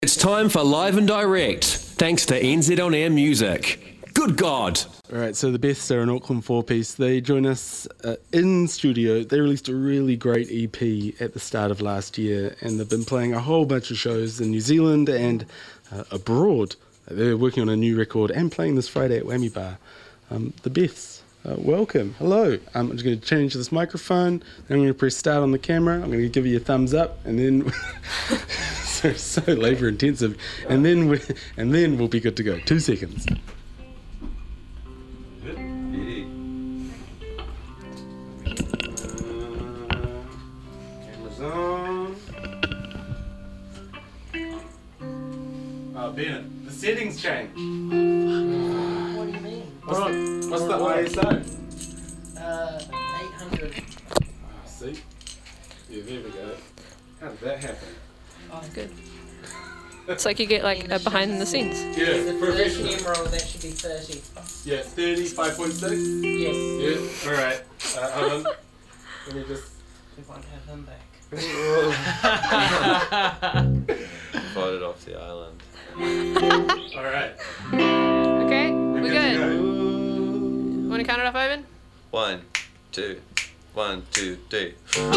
It's time for Live and Direct, thanks to NZ On Air Music. Good God! All right, so the Beths are an Auckland four-piece. They join us in studio. They released a really great EP at the start of last year, and they've been playing a whole bunch of shows in New Zealand and abroad. They're working on a new record and playing this Friday at Whammy Bar. The Beths, welcome. Hello. I'm just going to change this microphone. Then I'm going to press start on the camera. I'm going to give you a thumbs up, and then so labour intensive, and then we'll be good to go. 2 seconds. Cameras on. Oh, Bennett, the settings change. What do you mean? What's the ISO? 800. See? Yeah, there we go. How did that happen? It's good. It's like you get like a behind the scenes. Yeah, The first professional. camera that should be 30. Yeah, 30, 5.6. Yes. Yeah, alright. Hold on. Let me just... We won't have him back. Voted off the island. Alright. Okay, we good. Go. Want to count it off, Ivan? 1, 2, 1, 2, 3.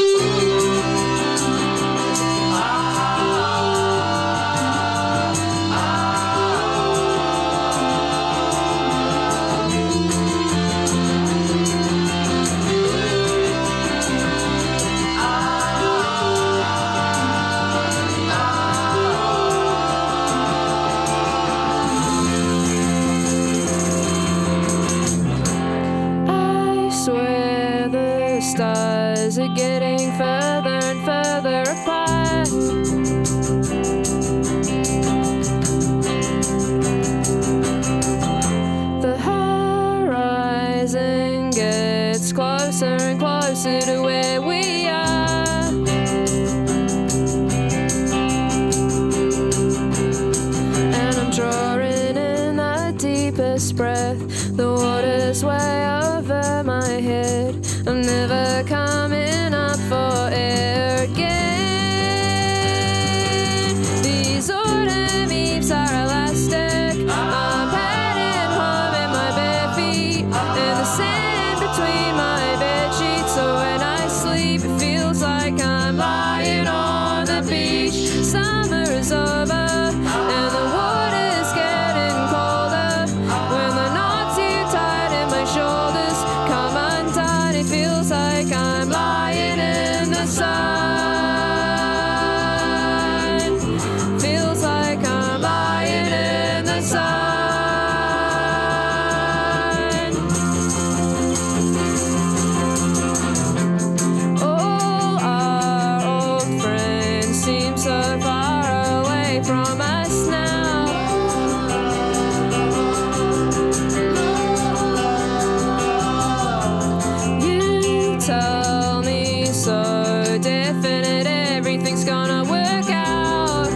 I swear the stars are getting further and further apart. The horizon gets closer and closer to where we are. And I'm drawing in the deepest breath. The water's way over my head. I'm never coming up for air again. These autumn eves are elastic. I'm heading home in my bare feet, and the sand between my bed sheets. So when I sleep, it feels like I'm lying on the beach. Summer is over, and the water's getting colder. When the knots too tight in my shoulders come undone, it feels like I'm lying in the sun. Feels like I'm lying in the sun. All our old friends seem so far away from us now. You tell me so definite everything's gonna work out.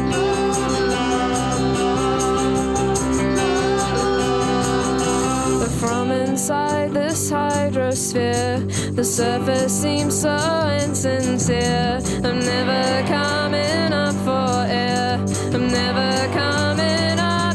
But from inside this hydrosphere, the surface seems so insincere. I'm never coming up for air. I'm never coming up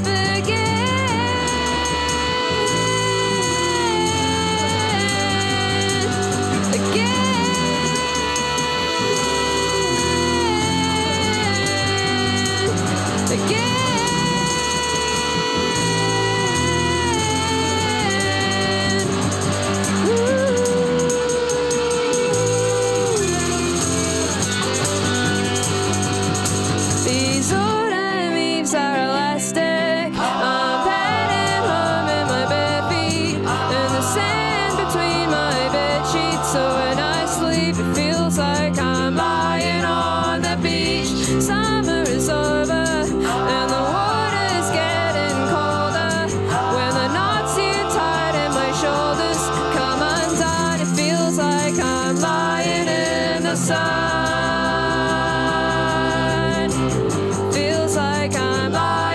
These autumn eves are elastic. I'm heading home in my bare feet, and the sand between my bed sheets. So when I sleep, it feels like I'm lying on the beach. Summer is over, and the water's getting colder. When the knots too tight in my shoulders come undone, it feels like I'm lying in the sun. Feels like I'm lying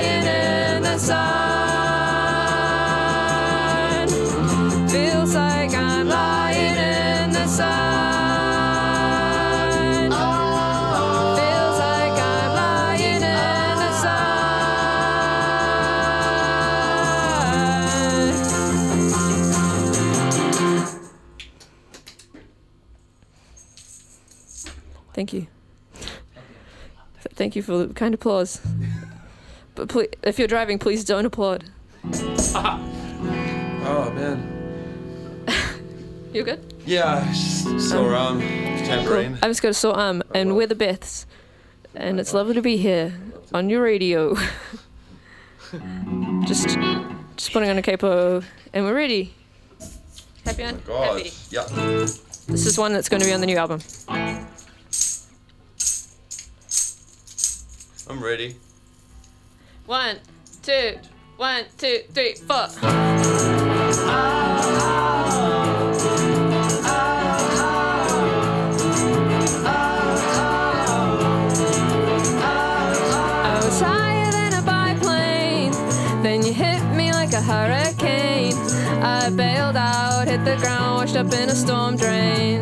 Thank you. Thank you for the kind applause. But please, if you're driving, please don't applaud. Oh man. You good? Yeah, sore arm, tambourine. Cool. I've just got a sore arm, and we're the Beths. And it's lovely to be here on your radio. just putting on a capo, and we're ready. Happy on? God. Happy. Yeah. This is one that's going to be on the new album. I'm ready. 1, 2, 1, 2, 3, 4. I was higher than a biplane, then you hit me like a hurricane. I bailed out, hit the ground, washed up in a storm drain.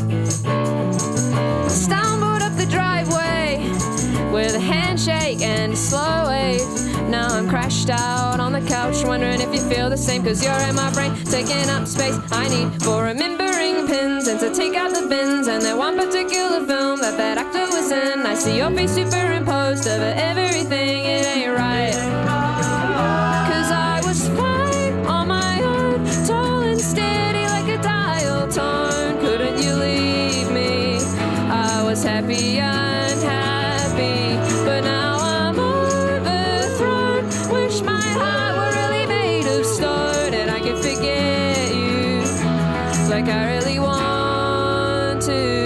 Stumbled up the driveway with a handshake and a slow wave. Now I'm crashed out on the couch, wondering if you feel the same, cause you're in my brain, taking up space I need for remembering pins and to take out the bins. And that one particular film that actor was in, I see your face superimposed over everything, it ain't right. Cause I was fine on my own, tall and steady like a dial tone. Couldn't you leave me? I was happy, unhappy, but now I'm overthrown. Wish my heart were really made of stone and I could forget you like I really want to.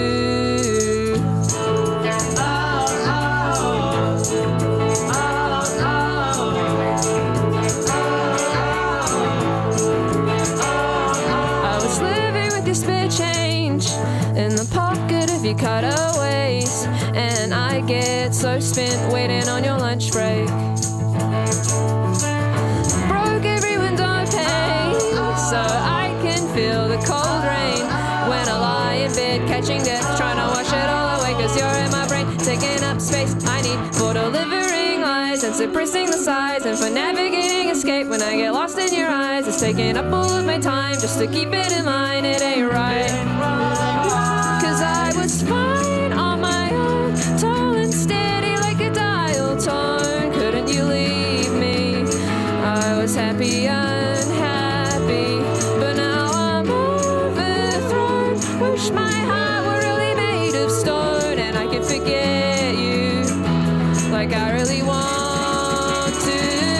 I was living with your spare change in the pocket of your cutaways, and I get so spent waiting on your lunch break. Broke every window pane so I can feel the cold rain when I lie in bed catching death, trying to wash it all away, cause you're in my brain, taking up space I need for delivering lies and suppressing the sighs, and for navigating escape when I get lost in your eyes. It's taking up all of my time just to keep it in mind, it ain't right. Cause I was fine on my own, tall and steady like a dial tone. Couldn't you leave me? I was happy, unhappy, but now I'm overthrown. Wish my heart were really made of stone and I could forget you like I really want to.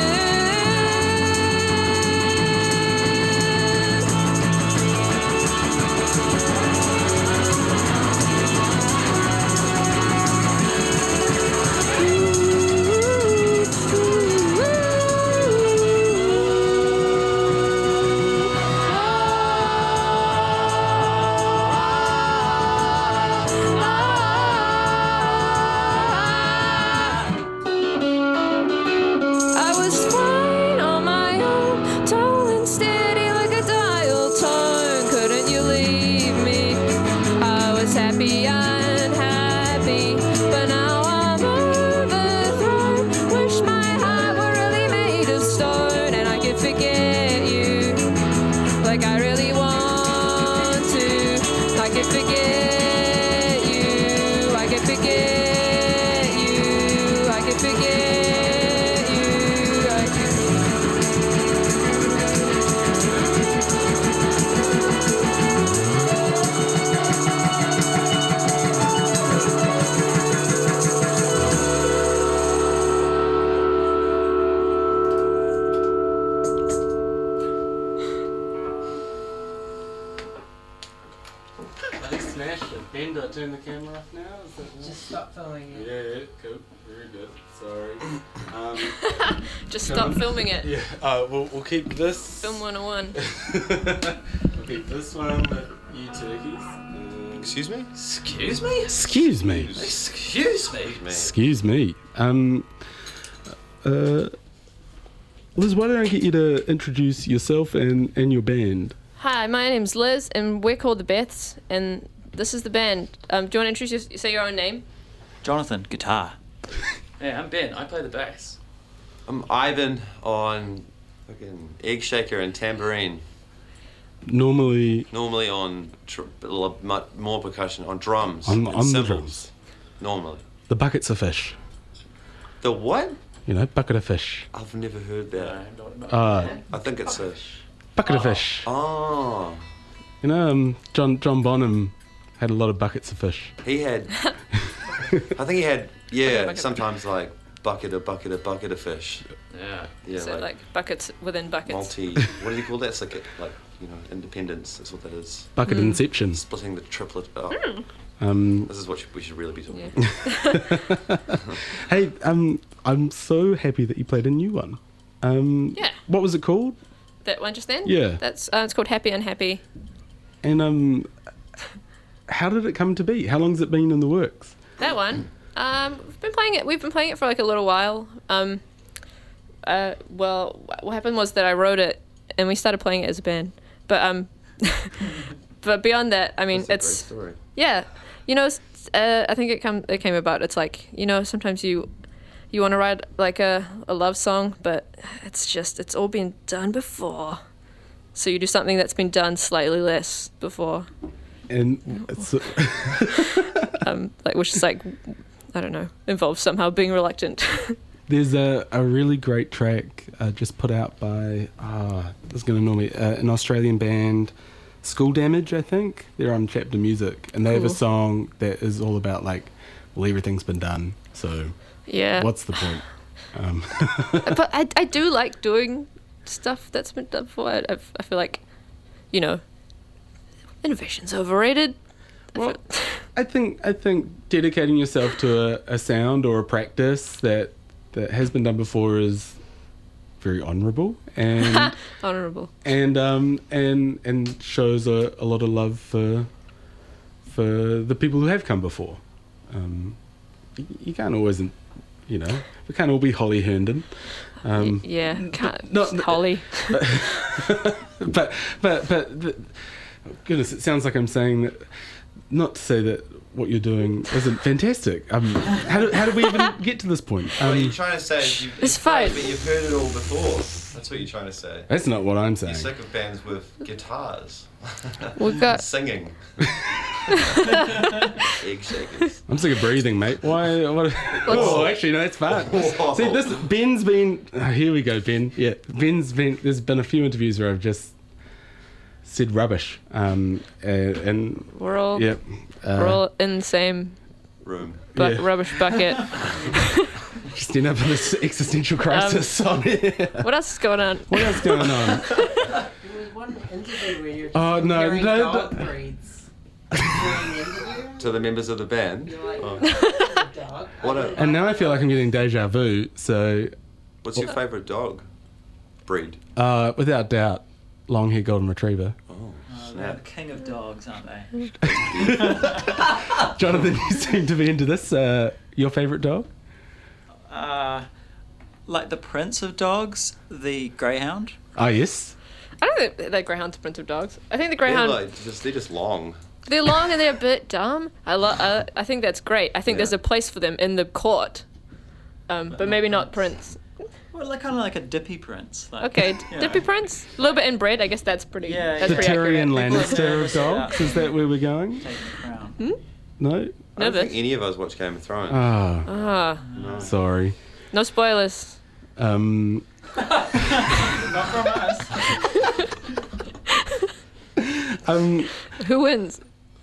I was fine on my own, tall and steady like a dial tone. Couldn't you leave me? I was happy, unhappy, but now I'm overthrown. Wish my heart were really made of stone and I could forget you like I really want to. I could forget you, I could forget you, I could forget you, I could. I smashed it. Ben, do I turn the camera off now? Is that right? Just stop filming it. Yeah, cool. Very good. Sorry. Just stop filming it. Yeah, we'll keep this. Film 101. We'll keep this one with you turkeys. Excuse me? Excuse me? Excuse me. Excuse me? Excuse me. Liz, why don't I get you to introduce yourself and your band? Hi, my name's Liz, and we're called the Beths, and this is the band. Do you want to introduce say your own name? Jonathan, guitar. Hey, I'm Ben. I play the bass. I'm Ivan on fucking egg shaker and tambourine. Normally Normally on more percussion on drums. on and the cymbals. drums. normally? The buckets of fish. The what? You know, bucket of fish. I've never heard that. Uh, I think it's a... bucket of fish. Oh. You know, John Bonham had a lot of buckets of fish. He had... I think he had, yeah, Bucket. sometimes like bucket of fish. Yeah. Yeah, So like buckets within buckets. multi... What do you call that? It's like, you know, independence. That's what that is. Bucket inception. Splitting the triplet up. Um, This is what we should really be talking Yeah. about. hey, I'm so happy that you played a new one. Yeah. What was it called? That one just then? Yeah. That's it's called Happy Unhappy. And how did it come to be? How long's it been in the works? That one. We've been playing it for like a little while. Well, what happened was that I wrote it and we started playing it as a band. But but beyond that, I mean, That's a it's great story. yeah. You know, I think it came about. It's like, you know, sometimes you want to write like a love song, but it's all been done before. So you do something that's been done slightly less before. And it's, Like, which is like, I don't know, involves somehow being reluctant. there's a really great track just put out by this is going to normally an Australian band, School Damage, I think. They're on Chapter Music, and they have a Cool. song that is all about like, well, everything's been done, so Yeah. what's the point? But I do like doing stuff that's been done before. I feel like, you know, innovation's overrated. Well, I think dedicating yourself to a sound or a practice that has been done before is very honourable and Honourable. and shows a lot of love for the people who have come before. You can't always, you know, we can't all be Holly Herndon. Yeah, can't, No, Holly. but goodness, it sounds like I'm saying that. Not to say that what you're doing isn't fantastic. How did we even get to this point? What you're trying to say is It's fine. But you've heard it all before. That's what you're trying to say. That's not what I'm You're saying. sick of bands with guitars. We've got Singing. Egg shakers. I'm sick of breathing, mate. Why? What? Oh, actually, no, it's fine. Whoa. See, Ben's been. Here we go, Ben. Yeah, Ben's been. There's been a few interviews where I've just said rubbish, and we're all yep. we're all in the same Room. Yeah. rubbish bucket. Just end up in this existential crisis on here. What else is going on? What else going on? There was one interview where you're just Oh, no, comparing no, dog no. breeds. During the interview, To the members of the band. you're like, Oh. "A dog. What a- And now I feel like I'm getting deja vu. So, What's your favourite dog? Breed. without doubt, long-haired golden retriever. Oh, They're the snap. king of dogs, aren't they? Jonathan, you seem to be into this. Your favourite dog? Like the prince of dogs, the greyhound. Ah, yes. I don't think that greyhound's a prince of dogs. I think the They're, greyhound they're just long. they're long and they're a bit dumb. I think that's great. I think Yeah. there's a place for them in the court, but maybe not prince. Well, like kind of like a dippy prince. Like, Okay, you know. Dippy Prince, a little bit inbred. I guess that's pretty. Yeah, that's The pretty Tyrion accurate. Lannister of dogs? Is that where we're going? Take the crown. No? I don't Nervous. think any of us watch Game of Thrones. Ah, Ah, No. sorry. no spoilers. Not from us. Who wins?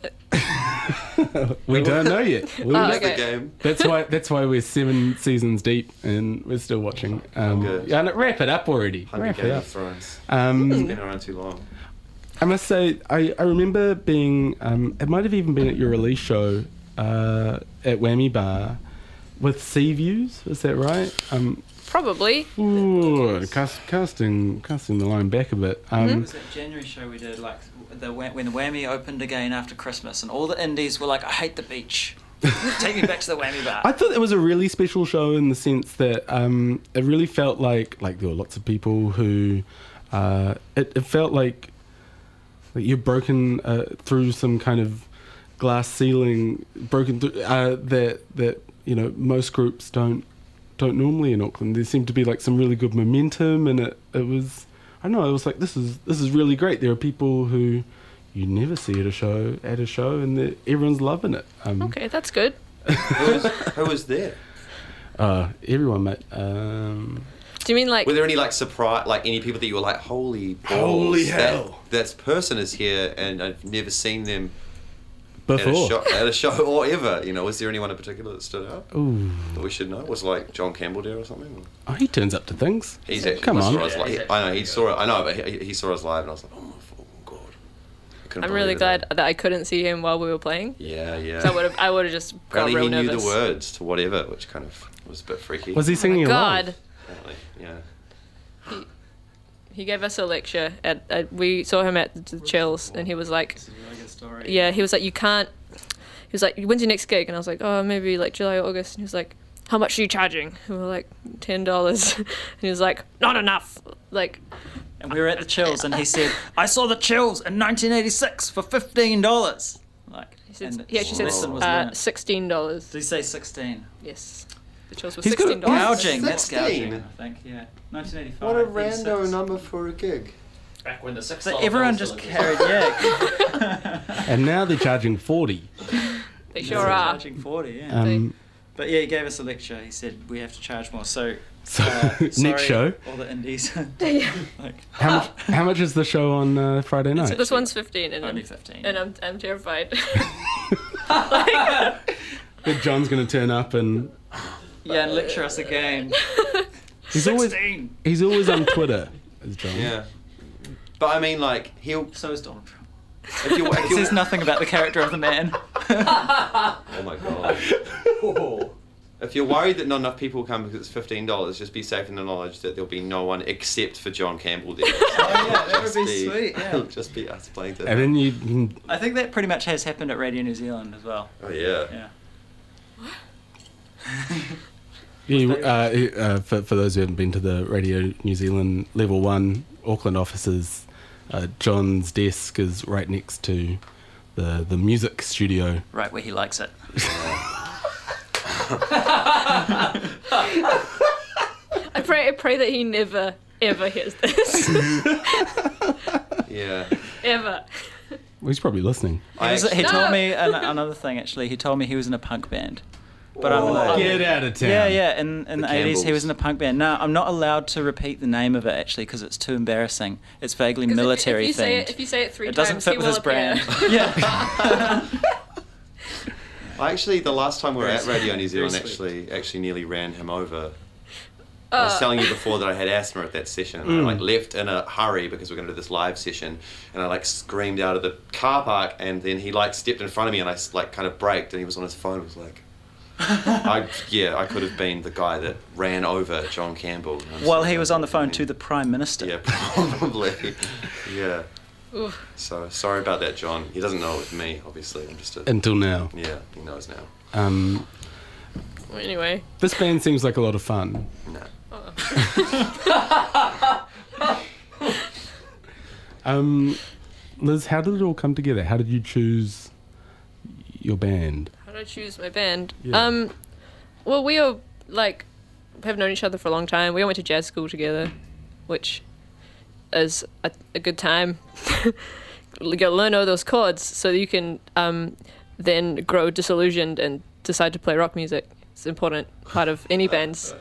We don't know yet. We'll Oh, know. That's okay. the game. That's why we're 7 seasons deep and we're still watching. good. Yeah, no, wrap it up already. Hundred Wrap it Game up. of Thrones. Um, Been around too long. I must say, I remember being, it might have even been at your release show at Whammy Bar with Sea Views, is that right? Probably. Ooh, casting the line back a bit. It was that January show we did, like when the Whammy opened again after Christmas, and all the indies were like, "I hate the beach. Take me back to the Whammy bar." I thought it was a really special show in the sense that it really felt like there were lots of people who it felt like you're broken through some kind of glass ceiling, broken through that you know most groups don't normally in Auckland. There seemed to be like some really good momentum, and it was, I don't know, it was like this is really great. There are people who you never see at a show, and everyone's loving it. Okay, that's good. Who was there? Everyone, mate. Do you mean like? Were there any like surprise, like any people that you were like, holy balls, Holy hell. that person is here, and I've never seen them Before. at a show or ever. You know, was there anyone in particular that stood out Ooh. that we should know? Was like John Campbell there or something? Oh, he turns up to things. He's actually, Come on. saw us live. I know he saw it. I know, but he saw us live, and I was like, oh my god. I couldn't I'm really believe glad it. that I couldn't see him while we were playing. Yeah. So I would have just got Apparently real he knew nervous. the words to whatever, which kind of was a bit freaky. Was he singing along? God, Apparently, yeah. he gave us a lecture at we saw him at the Chills, and he was like, It's a really good story. yeah, he was like, you can't. He was like, when's your next gig? And I was like, oh, maybe like July or August. And he was like, how much are you charging? And we were like, $10. And he was like, not enough. Like, And we were at the Chills, and he said, "I saw the Chills in 1986 for $15." Like he and actually said lesson was learnt. $16. Did he say 16? Yes, the Chills was He's got a- $16. Gouging. That's 16? gouging. I think. Yeah. 1985. What a 86. rando number for a gig. Back when the $6 So everyone bills just were- carried, yeah. And now they're charging 40. They sure are. Charging 40, yeah. But yeah, he gave us a lecture. He said we have to charge more. So Next sorry, show. all the indies. Like, How much is the show on Friday night? This one's 15, and only 15. and I'm terrified. That John's going to turn up and Yeah, and lecture us again. he's 16. always on Twitter, is John. Yeah. But I mean, like, he'll. So is Donald Trump. If you, It says nothing about the character of the man. oh my god. If you're worried that not enough people come because it's $15, just be safe in the knowledge that there'll be no one except for John Campbell there. Oh yeah, that would Just be sweet. Yeah. It'll just be us playing to And then you can I think that pretty much has happened at Radio New Zealand as well. Oh yeah. Yeah. for those who haven't been to the Radio New Zealand Level 1 Auckland offices, John's desk is right next to the music studio. Right where he likes it. I pray that he never ever hears this. Yeah. Ever. Well, he's probably listening. He No. told me another thing actually. He told me he was in a punk band. But I'm like, Get out of town. yeah. In the 80s, he Campbells. was in a punk band. No, I'm not allowed to repeat the name of it actually because it's too embarrassing. It's vaguely 'Cause military if themed. you say it 3 It times, doesn't fit he with will his appear. brand. Yeah. Actually, the last time we were at Radio New Very Zealand, sweet. actually nearly ran him over. I was telling you before that I had asthma at that session, and I like left in a hurry because we we're going to do this live session, and I like screamed out of the car park, and then he like stepped in front of me, and I like kind of braked, and he was on his phone. Was like, I could have been the guy that ran over John Campbell. While he was on the phone to the Prime Minister. Yeah, probably. Yeah. Oof. So sorry about that, John. He doesn't know it was me, obviously. I'm just a, Until now. yeah, he knows now. Well, anyway, This band seems like a lot of fun. No. Liz, how did it all come together? How did you choose your band? how did I choose my band? Yeah. Well, we all like have known each other for a long time. We all went to jazz school together, which is a good time. You gotta learn all those chords so that you can then grow disillusioned and decide to play rock music. It's an important part of any band's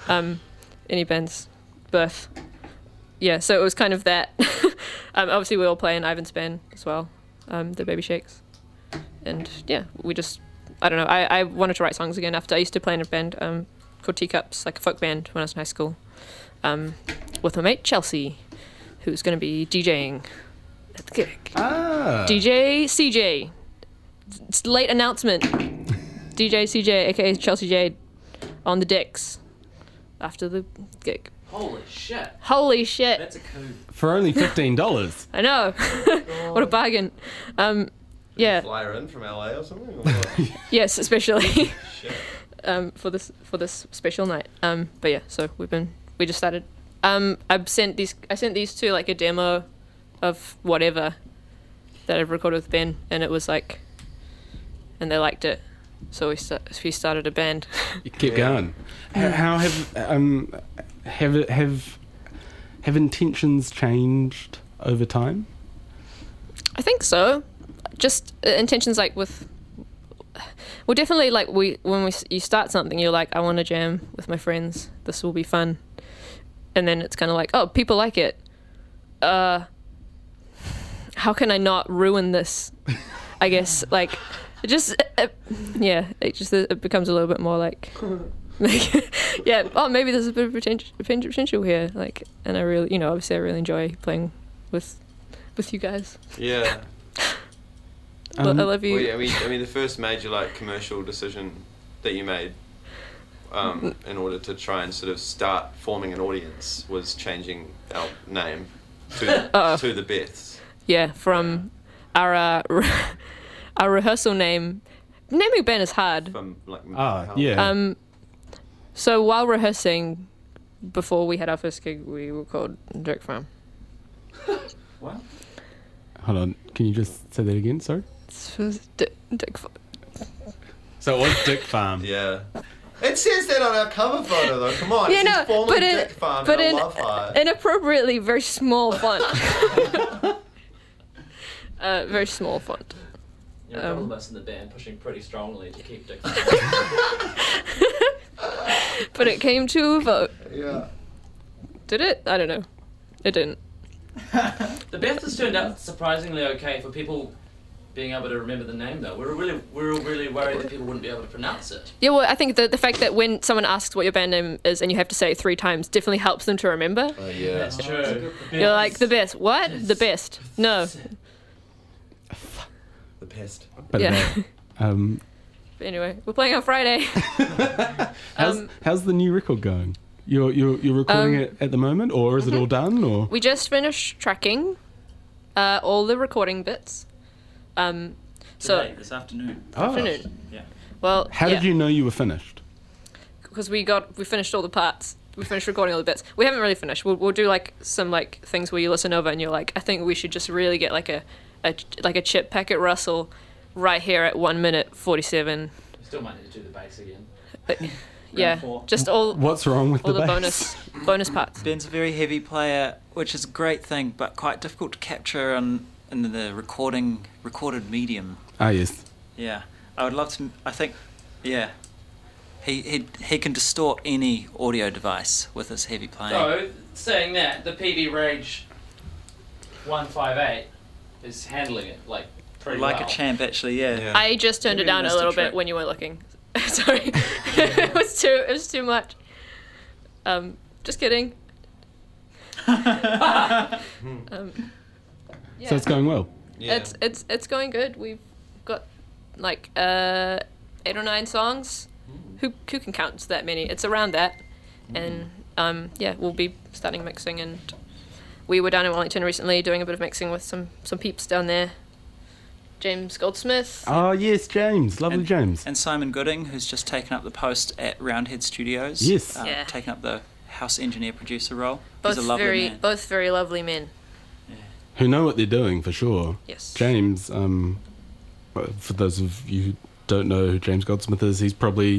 birth. Yeah, so it was kind of that. Obviously, we all play in Ivan's band as well, the Baby Shakes. And yeah, we just, I don't know, I wanted to write songs again after I used to play in a band called Teacups, like a folk band when I was in high school, with my mate Chelsea, who's going to be DJing at the gig. DJ CJ. It's late announcement. DJ CJ, aka Chelsea Jade, on the decks after the gig. Holy shit. Holy shit. That's a coup. For only $15. I know. What a bargain. Yeah. Fly her in from LA or something? Or what? Yes, especially Shit. for this special night. But yeah, so we just started. I sent these two like a demo of whatever that I've recorded with Ben, and it was like, and they liked it, so we started a band. You keep going. How have intentions changed over time? I think so. Just intentions like with Well, definitely, like, you start something, you're like, I want to jam with my friends. This will be fun. And then it's kind of like, oh, people like it. How can I not ruin this? I guess, like, it becomes a little bit more like yeah, oh, maybe there's a bit of potential here. Like, and I really, obviously I really enjoy playing with you guys. Yeah. I love you. Well, yeah, I mean, the first major commercial decision that you made in order to try and sort of start forming an audience was changing our name to the Beths. Yeah, from our rehearsal name. Naming a band is hard. From yeah. So while rehearsing, before we had our first gig, we were called Dick Farm. What? Hold on, can you just say that again? Sorry. Dick Farm. So it was Dick Farm. Yeah. It says that on our cover photo, though. Come on. Yeah, it no, says formerly Dick Farm but and a love heart. Inappropriately very small font. Very small font. You're a couple of us in the band pushing pretty strongly to keep Dick. But it came to a vote. Yeah. Did it? I don't know. It didn't. The Beth has turned out surprisingly okay for people being able to remember the name, though. We were really worried that people wouldn't be able to pronounce it. Yeah, well, I think the fact that when someone asks what your band name is and you have to say it 3 times definitely helps them to remember. Oh, yeah. That's true. You're like, the best. What? The best. No. The pest. But Yeah. But Anyway, we're playing on Friday. how's the new record going? You're recording it at the moment, or is it all done? Or We just finished tracking all the recording bits. Today, this afternoon. Afternoon. Yeah. Well, how did you know you were finished? Because we finished all the parts. We finished recording all the bits. We haven't really finished. We'll do some things where you listen over and you're like, I think we should just really get like a Chip Packet Russell right here at 1 minute 47. We still might need to do the bass again. But, yeah, 4. just all What's wrong with all the the bass? bonus parts. Ben's a very heavy player, which is a great thing, but quite difficult to capture in the recorded medium. Ah, yes. Yeah, I would love to. I think, yeah, he can distort any audio device with his heavy playing. So, saying that, the PV Rage 158 is handling it pretty like well. a champ, actually. Yeah. Yeah. I just turned it Maybe I down a missed a little trick. bit when you weren't looking. Sorry, it was too much. Just kidding. Yeah. So it's going well. Yeah. It's going good. We've got 8 or 9 songs. Who can count that many? It's around that, and we'll be starting mixing. And we were down in Wellington recently doing a bit of mixing with some peeps down there. James Goldsmith. Oh, yes, James. Lovely James. And Simon Gooding, who's just taken up the post at Roundhead Studios. Yes. Yeah. Taken up the house engineer producer role. Both He's a lovely man. both very lovely men. Who know what they're doing, for sure. Yes. James, for those of you who don't know who James Goldsmith is, he's probably...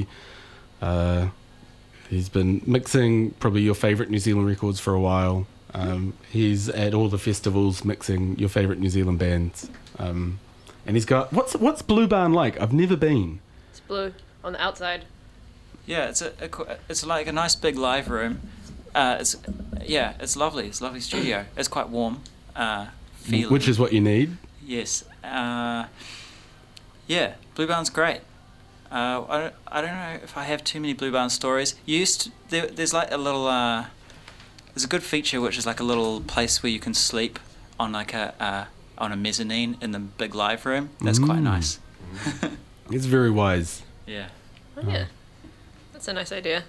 he's been mixing probably your favourite New Zealand records for a while. He's at all the festivals mixing your favourite New Zealand bands. And he's got... What's Blue Barn like? I've never been. It's blue on the outside. Yeah, it's like a nice big live room. It's lovely. It's a lovely studio. It's quite warm. Feeling. Which is what you need. Yes. Blue Barn's great. I don't know if I have too many Blue Barn stories. There's like a little there's a good feature which is like a little place where you can sleep on on a mezzanine in the big live room. That's quite nice. It's very wise. Yeah. Oh, yeah. That's a nice idea.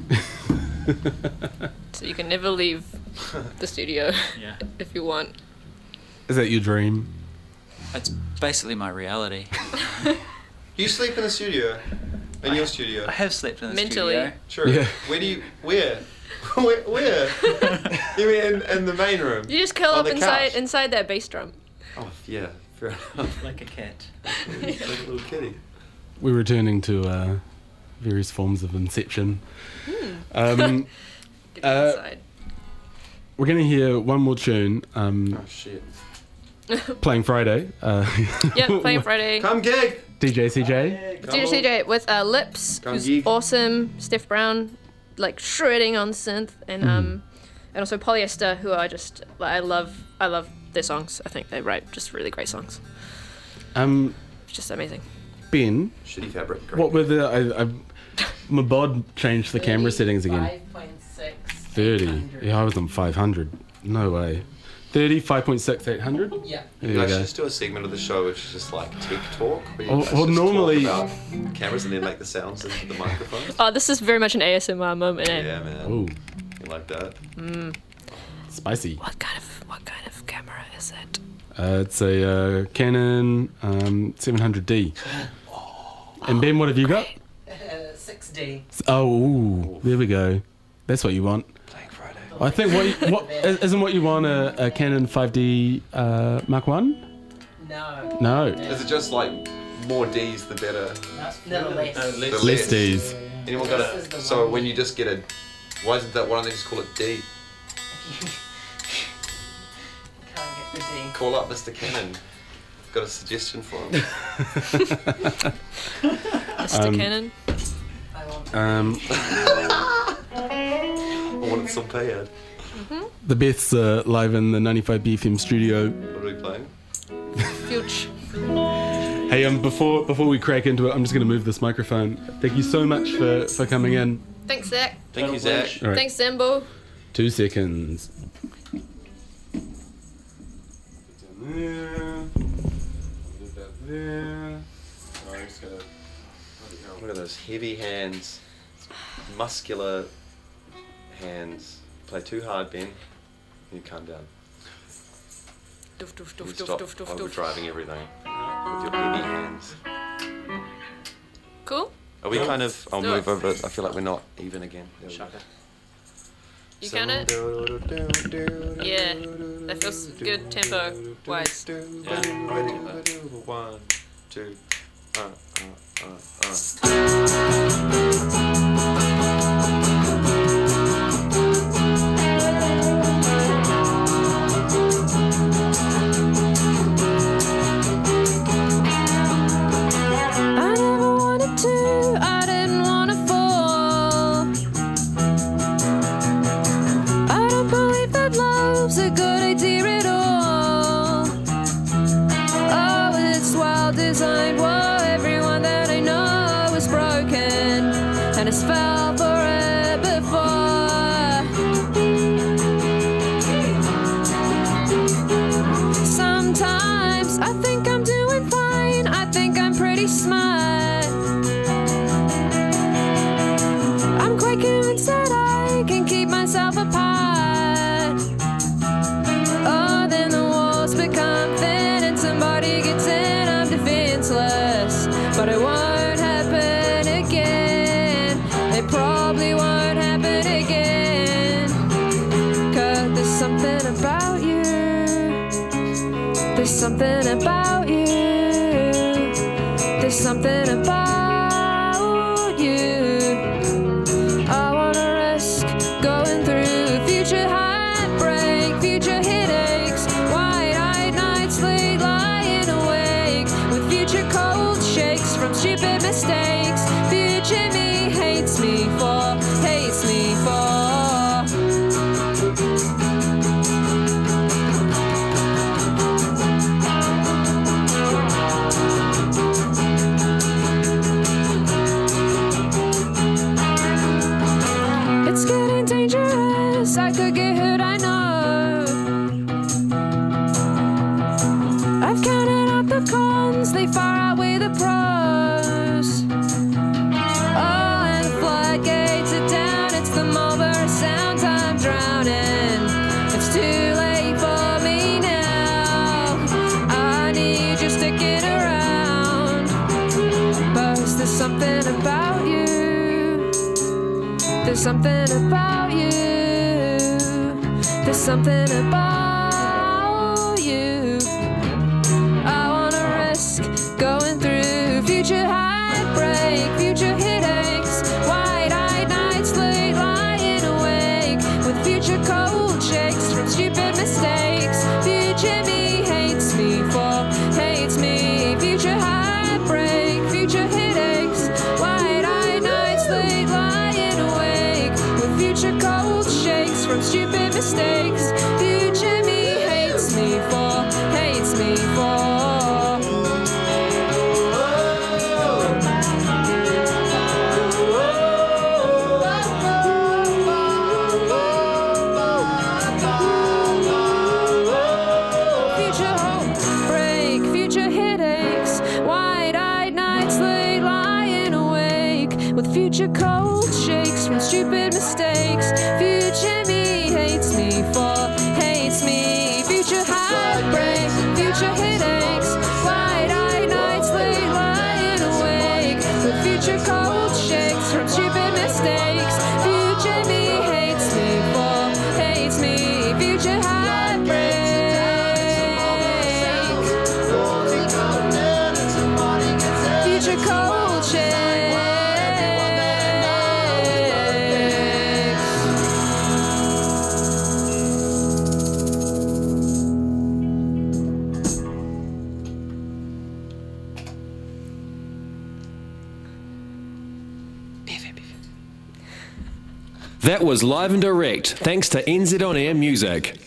So you can never leave the studio Yeah. if you want. Is that your dream? It's basically my reality. You sleep in the studio? In your studio? I have slept in the Mentally. studio. True. Yeah. Where? Where? You mean in the main room? You just curl On up the couch? inside that bass drum. Oh, yeah. Fair enough. Like a cat. Like a little kitty. We're returning to various forms of Inception. Get inside. We're going to hear one more tune Oh, shit. playing Friday. Yep, playing Friday. Come gig! DJ CJ. DJ CJ with Lips, Go on, who's geek. awesome. Steph Brown, like shredding on synth, and also Polyester, who I love their songs. I think they write just really great songs. It's just amazing. Ben, Shitty fabric. Great. what were the... my bod changed the camera settings again. 5.6. 30. Yeah, I was on 500. No way. 30, 5.6, 800? Yeah. There You you guys should go. just do a segment of the show which is just like tech talk. Where you Oh, guys well, just normally- talk about cameras and then make the sounds into the microphone. Oh, this is very much an ASMR moment. Eh? Yeah, man. Ooh, You like that? spicy. What kind of camera is it? It's a Canon 700D. And Ben, what have you got? 6D. Oh, ooh, there we go. That's what you want. Playing Friday. I think isn't what you want a Canon 5D Mark 1? No. No, Is it just like more D's the better? No, less. No, The less D's. Anyone got This is it? the So one. when you just get a, why don't they just call it D? Can't get the D. Call up Mr. Cannon. Got a suggestion for him? Mr. Cannon. I want I wanted some paid. The Beth's live in the 95 BFM studio. What are we playing? Fuge. Hey, before we crack into it, I'm just going to move this microphone. Thank you so much for coming in. Thanks, Zach. Thank you, Zach. All right, Thanks, Zambo. 2 seconds. Look at those heavy hands, muscular hands. Play too hard, Ben. You calm down. Doof, doof, You doof, doof, stop doof, doof, doof. overdriving everything with your heavy hands. Cool. Are we kind of? I'll do move it. over. I feel like we're not even again. There we go. You can it? Yeah. That feels good tempo wise. Yeah. Ready? 1, 2. I never wanted to, I didn't wanna fall. I don't believe that love's a good idea at all. Oh, it's well designed, whoa, everyone that I know is broken and has fell for it before. Sometimes I think I'm doing fine, I think I'm pretty smart. I'm quite convinced that I can keep myself apart. Oh, then the walls become thin and somebody gets in, I'm defenseless. But it won't happen again. It probably won't happen again. 'Cause there's something about you. There's something about you. There's something about you. I wanna risk going through future heartbreak, future headaches, wide-eyed nights, late lying awake, with future cold shakes from stupid mistakes. Future me hates me for, hates me for. It's getting dangerous, I could get hurt, I know. I've counted out the cons, they far outweigh the pros. Oh, and the floodgates are down, it's the Marlboro sound, I'm drowning. It's too late for me now. I need you sticking around. But there's something about you. There's something about you. There's something about you. I wanna risk going through future heartbreak, future headaches, wide-eyed nights, late lying awake, with future cold shakes from stupid mistakes. Future me hates me for, hates me. Future heartbreak. shakes from stupid mistakes. Future me hates me for, hates me for. Future heartbreak, future headaches, wide-eyed nights late lying awake with future cold shakes from stupid mistakes. Future me hates me for, hates me. Future heartbreak, future headaches, wide-eyed nights late lying awake with future cold shakes from stupid mistakes. Future me hates me for, hates me. Future heartbreak. Future cold shakes. That was live and direct, thanks to NZ On Air Music.